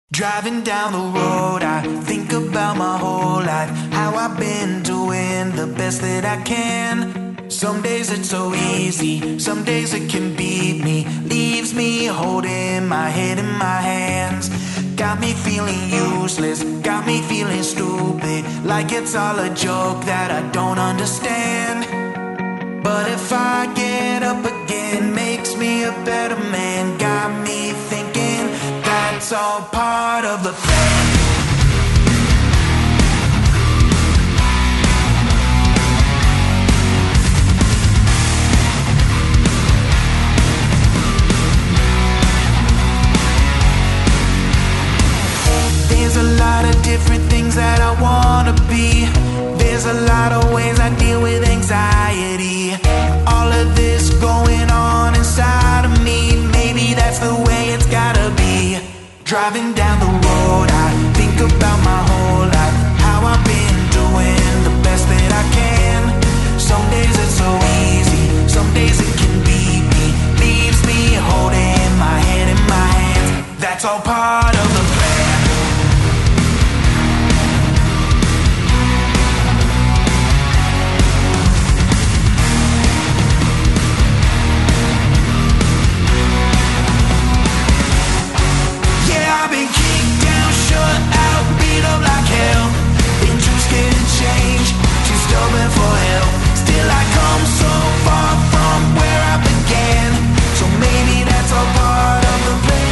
Driving down the road, I think about my whole life, how I've been doing the best that I can. Some days it's so easy, some days it can beat me, leaves me holding my head in my hands. Got me feeling useless, got me feeling stupid, like it's all a joke that I don't understand. But if I get up again, makes me a better man. Got me thinking that's all part of the plan. There's a lot of different things that I wanna be. There's a lot of ways I deal with anxiety. All of this going on inside of me, maybe that's the way it's gotta be. Driving down the road, I think about my whole life, how I've been doing the best that I can. Some days it's so easy, some days it can beat me, leaves me holding my head in my hands. That's all part of the plan. I've been kicked down, shut out, beat up like hell. Been too scared to change, too stubborn for help. Still I come so far from where I began, so maybe that's all part of the plan.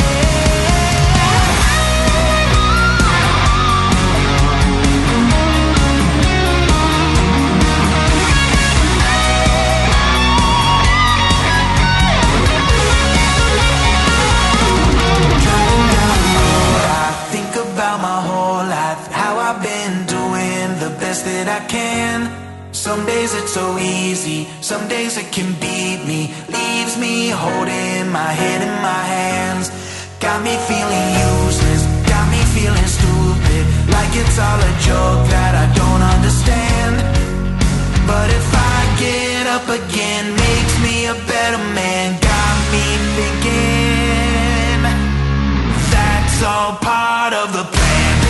Driving down the road, I think about my whole life, how I've been doing the best that I can. Some days it's so easy, some days it can beat me, leaves me holding my head in my hands. Got me feeling useless, got me feeling stupid, like it's all a joke that I don't understand. But if I get up again, makes me a better man. Got me thinking that's all part of the plan.